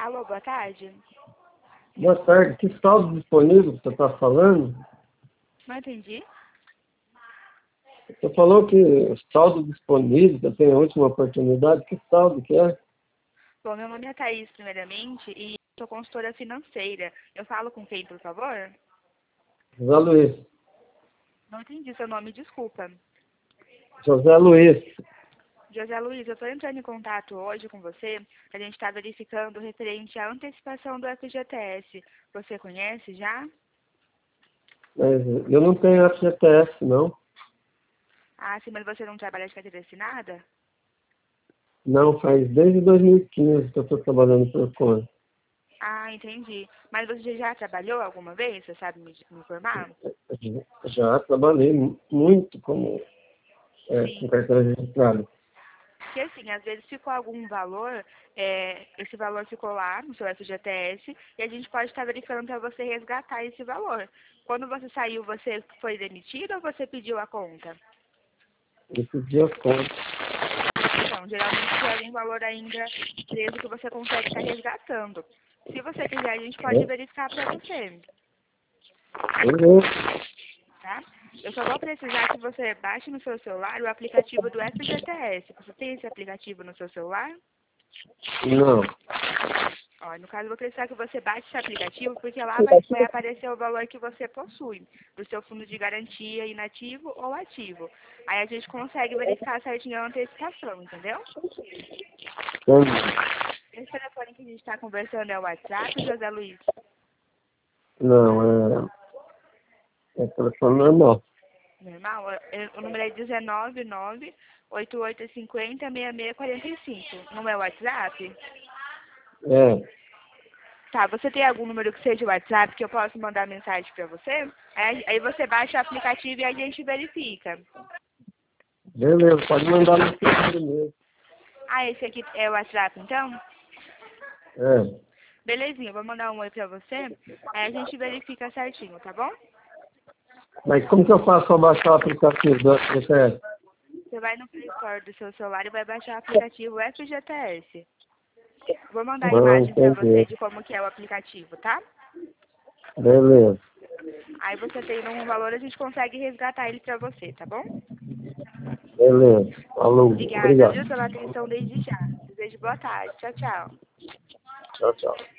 Alô, boa tarde. Boa tarde. Que saldo disponível que você está falando? Não entendi. Você falou que saldo disponível, que eu tenho a última oportunidade. Que saldo que é? Bom, meu nome é Thaís, primeiramente, e sou consultora financeira. Eu falo com quem, por favor? José Luiz. Não entendi seu nome, desculpa. José Luiz. José Luiz, eu estou entrando em contato hoje com você. A gente está verificando referente à antecipação do FGTS. Você conhece já? Mas eu não tenho FGTS, não. Ah, sim, mas você não trabalha de carteira assinada? Não, faz desde 2015 que eu estou trabalhando por conta. Ah, entendi. Mas você já trabalhou alguma vez? Você sabe me informar? Já trabalhei muito como com Sim. carteira registrada. Porque assim, às vezes ficou algum valor, esse valor ficou lá no seu FGTS e a gente pode estar verificando para você resgatar esse valor. Quando você saiu, você foi demitido ou você pediu a conta? Eu pedi a conta. Então, geralmente tem algum valor ainda preso que você consegue estar resgatando. Se você quiser, a gente pode verificar para você, tá? Eu só vou precisar que você baixe no seu celular o aplicativo do FGTS. Você tem esse aplicativo no seu celular? Não. Ó, no caso, eu vou precisar que você baixe esse aplicativo, porque lá vai aparecer o valor que você possui, do seu fundo de garantia inativo ou ativo. Aí a gente consegue verificar certinho a antecipação, entendeu? Esse telefone que a gente está conversando é o WhatsApp, José Luiz? Não, é telefone normal. Normal? O número é 19988506645. Não é o WhatsApp? É, Tá, você tem algum número que seja o WhatsApp que eu possa mandar mensagem para você? Aí você baixa o aplicativo e a gente verifica. beleza, pode mandar no seu mesmo. Ah, esse aqui é o WhatsApp, então? É. Belezinha, eu vou mandar um oi pra você, aí a gente verifica certinho, tá bom? Mas como que eu faço para baixar o aplicativo do FGTS? Você vai no Play Store do seu celular e vai baixar o aplicativo FGTS. Vou mandar a Não, imagem pra você entendi. de como que é o aplicativo, tá? Beleza. Aí você tem um valor, a gente consegue resgatar ele pra você, tá bom? Beleza. Alô, Obrigada, obrigado. viu, pela atenção desde já. Desejo boa tarde. Tchau, tchau. Tchau, tchau.